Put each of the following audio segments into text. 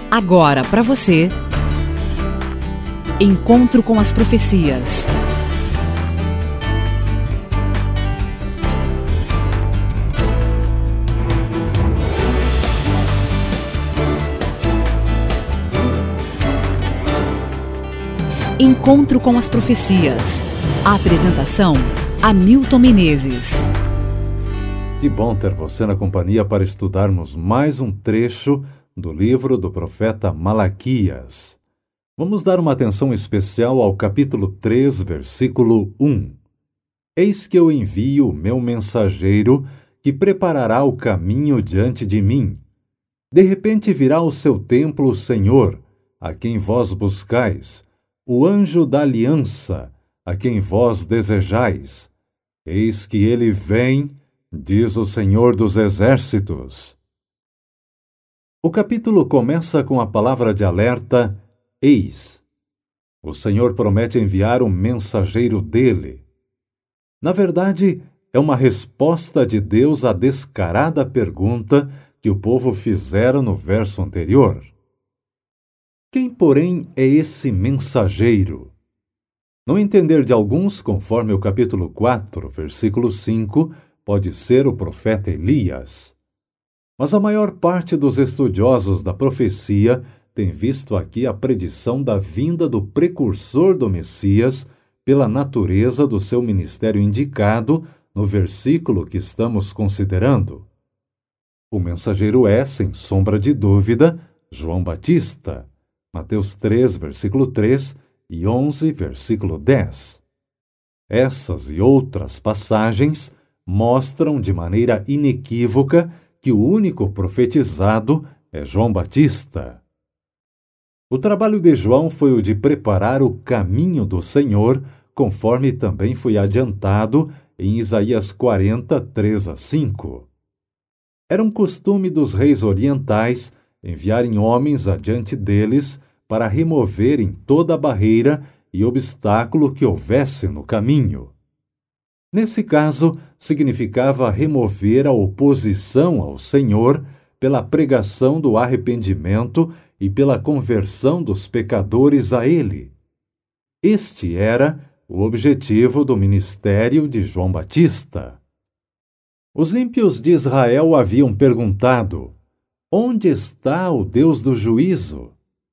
Agora para você, Encontro com as Profecias. Encontro com as Profecias. A apresentação: Hamilton Menezes. Que bom ter você na companhia para estudarmos mais um trecho do livro do profeta Malaquias. Vamos dar uma atenção especial ao capítulo 3, versículo 1. Eis que eu envio o meu mensageiro, que preparará o caminho diante de mim. De repente virá ao seu templo o Senhor, a quem vós buscais, o anjo da aliança, a quem vós desejais. Eis que ele vem, diz o Senhor dos Exércitos. O capítulo começa com a palavra de alerta, eis. O Senhor promete enviar um mensageiro dele. Na verdade, é uma resposta de Deus à descarada pergunta que o povo fizera no verso anterior. Quem, porém, é esse mensageiro? No entender de alguns, conforme o capítulo 4, versículo 5, pode ser o profeta Elias. Mas a maior parte dos estudiosos da profecia tem visto aqui a predição da vinda do precursor do Messias pela natureza do seu ministério indicado no versículo que estamos considerando. O mensageiro é, sem sombra de dúvida, João Batista, Mateus 3, versículo 3 e 11, versículo 10. Essas e outras passagens mostram de maneira inequívoca que o único profetizado é João Batista. O trabalho de João foi o de preparar o caminho do Senhor, conforme também foi adiantado em Isaías 40, 3 a 5. Era um costume dos reis orientais enviarem homens adiante deles para removerem toda a barreira e obstáculo que houvesse no caminho. Nesse caso, significava remover a oposição ao Senhor pela pregação do arrependimento e pela conversão dos pecadores a Ele. Este era o objetivo do ministério de João Batista. Os ímpios de Israel haviam perguntado: onde está o Deus do juízo?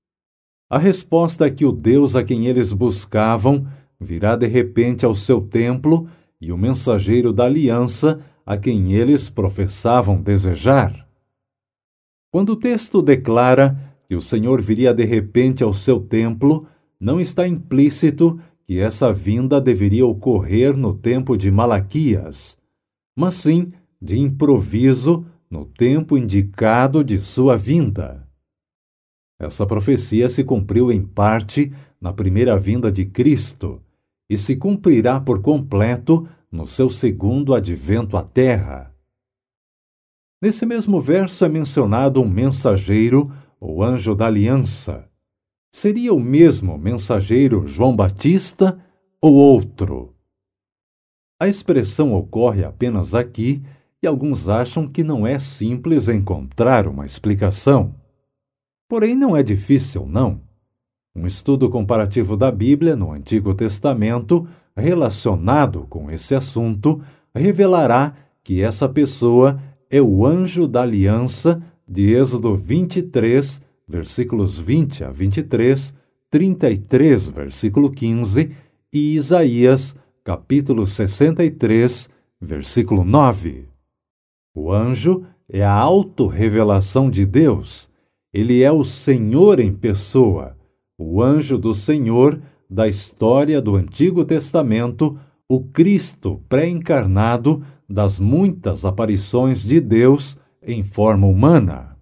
A resposta é que o Deus a quem eles buscavam virá de repente ao seu templo e o mensageiro da aliança a quem eles professavam desejar. Quando o texto declara que o Senhor viria de repente ao seu templo, não está implícito que essa vinda deveria ocorrer no tempo de Malaquias, mas sim de improviso no tempo indicado de sua vinda. Essa profecia se cumpriu em parte na primeira vinda de Cristo e se cumprirá por completo no seu segundo advento à Terra. Nesse mesmo verso é mencionado um mensageiro, ou anjo da aliança. Seria o mesmo mensageiro João Batista ou outro? A expressão ocorre apenas aqui e alguns acham que não é simples encontrar uma explicação. Porém, não é difícil, não. Um estudo comparativo da Bíblia no Antigo Testamento, relacionado com esse assunto, revelará que essa pessoa é o anjo da aliança de Êxodo 23, versículos 20 a 23, 33, versículo 15, e Isaías, capítulo 63, versículo 9. O anjo é a autorrevelação de Deus. Ele é o Senhor em pessoa, o anjo do Senhor da história do Antigo Testamento, o Cristo pré-encarnado das muitas aparições de Deus em forma humana.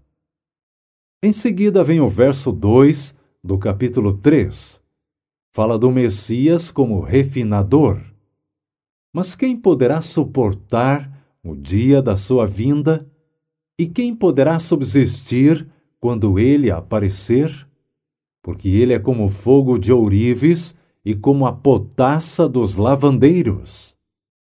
Em seguida vem o verso 2 do capítulo 3. Fala do Messias como refinador. Mas quem poderá suportar o dia da sua vinda? E quem poderá subsistir quando ele aparecer? Porque ele é como fogo de ourives e como a potassa dos lavandeiros.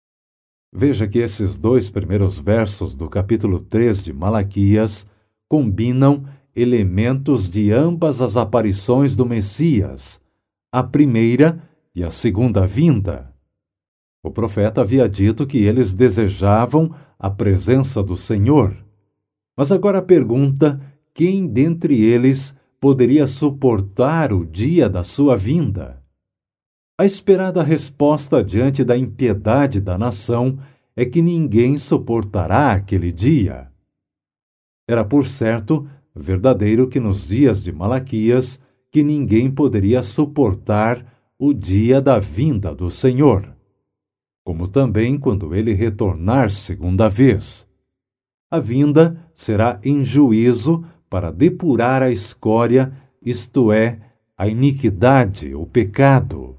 Veja que esses dois primeiros versos do capítulo 3 de Malaquias combinam elementos de ambas as aparições do Messias, a primeira e a segunda vinda. O profeta havia dito que eles desejavam a presença do Senhor. Mas agora pergunta quem dentre eles poderia suportar o dia da sua vinda. A esperada resposta diante da impiedade da nação é que ninguém suportará aquele dia. Era, por certo, verdadeiro que nos dias de Malaquias, que ninguém poderia suportar o dia da vinda do Senhor, como também quando ele retornar segunda vez. A vinda será em juízo para depurar a escória, isto é, a iniquidade, o pecado.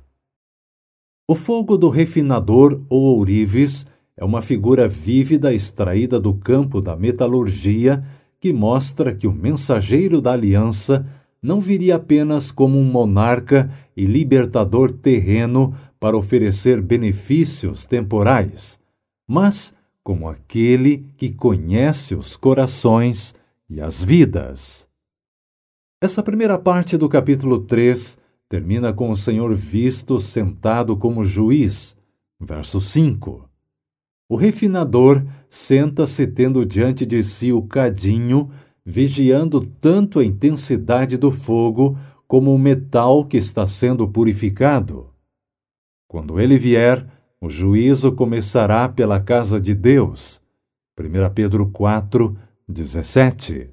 O fogo do refinador ou ourives é uma figura vívida extraída do campo da metalurgia que mostra que o mensageiro da aliança não viria apenas como um monarca e libertador terreno para oferecer benefícios temporais, mas como aquele que conhece os corações e as vidas. Essa primeira parte do capítulo 3 termina com o Senhor visto sentado como juiz, verso 5. O refinador senta-se tendo diante de si o cadinho, vigiando tanto a intensidade do fogo como o metal que está sendo purificado. Quando ele vier, o juízo começará pela casa de Deus. 1 Pedro 4, 17.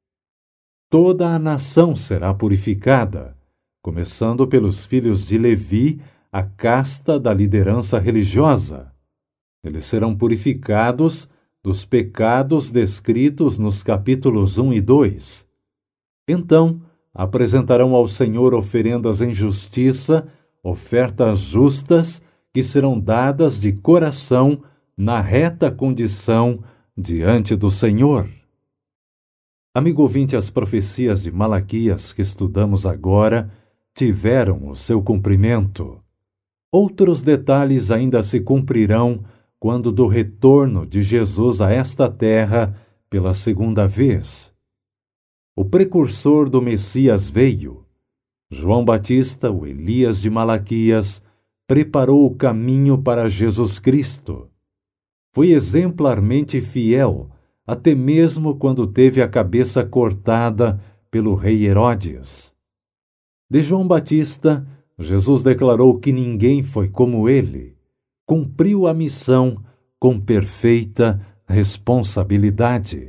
Toda a nação será purificada, começando pelos filhos de Levi, a casta da liderança religiosa. Eles serão purificados dos pecados descritos nos capítulos 1 e 2. Então, apresentarão ao Senhor oferendas em justiça, ofertas justas, que serão dadas de coração na reta condição diante do Senhor. Amigo ouvinte, as profecias de Malaquias que estudamos agora tiveram o seu cumprimento. Outros detalhes ainda se cumprirão quando do retorno de Jesus a esta terra pela segunda vez. O precursor do Messias veio. João Batista, o Elias de Malaquias, preparou o caminho para Jesus Cristo. Foi exemplarmente fiel, até mesmo quando teve a cabeça cortada pelo rei Herodes. De João Batista, Jesus declarou que ninguém foi como ele. Cumpriu a missão com perfeita responsabilidade.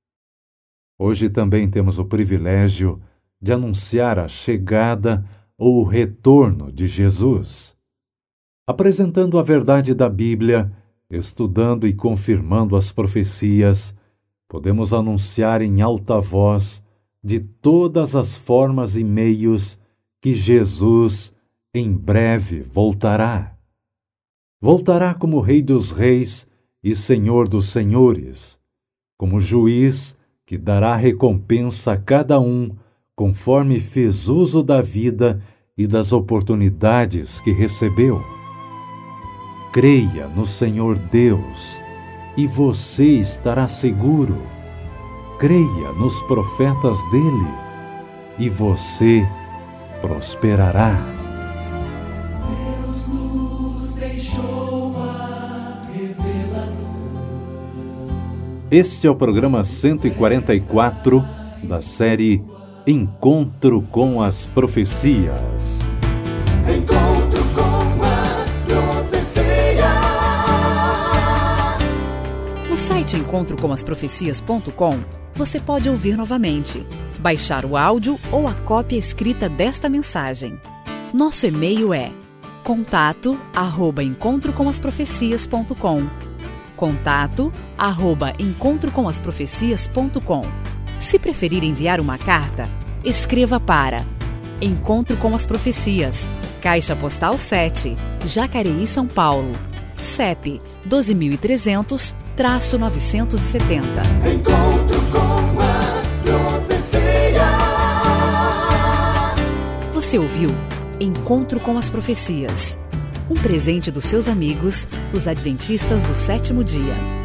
Hoje também temos o privilégio de anunciar a chegada ou o retorno de Jesus. Apresentando a verdade da Bíblia, estudando e confirmando as profecias, podemos anunciar em alta voz, de todas as formas e meios, que Jesus em breve voltará. Voltará como Rei dos Reis e Senhor dos Senhores, como juiz que dará recompensa a cada um conforme fez uso da vida e das oportunidades que recebeu. Creia no Senhor Deus e você estará seguro. Creia nos profetas dele e você prosperará. Deus nos deixou a revelação. Este é o programa 144 da série Encontro com as Profecias. Encontro com as profecias. No site encontrocomasprofecias.com, você pode ouvir novamente, baixar o áudio ou a cópia escrita desta mensagem. Nosso e-mail é contato@encontrocomasprofecias.com. contato@encontrocomasprofecias.com. Se preferir enviar uma carta, escreva para Encontro com as Profecias, Caixa Postal 7, Jacareí, São Paulo, CEP 12.300-970. Encontro com as profecias. Você ouviu Encontro com as Profecias, um presente dos seus amigos, os Adventistas do Sétimo Dia.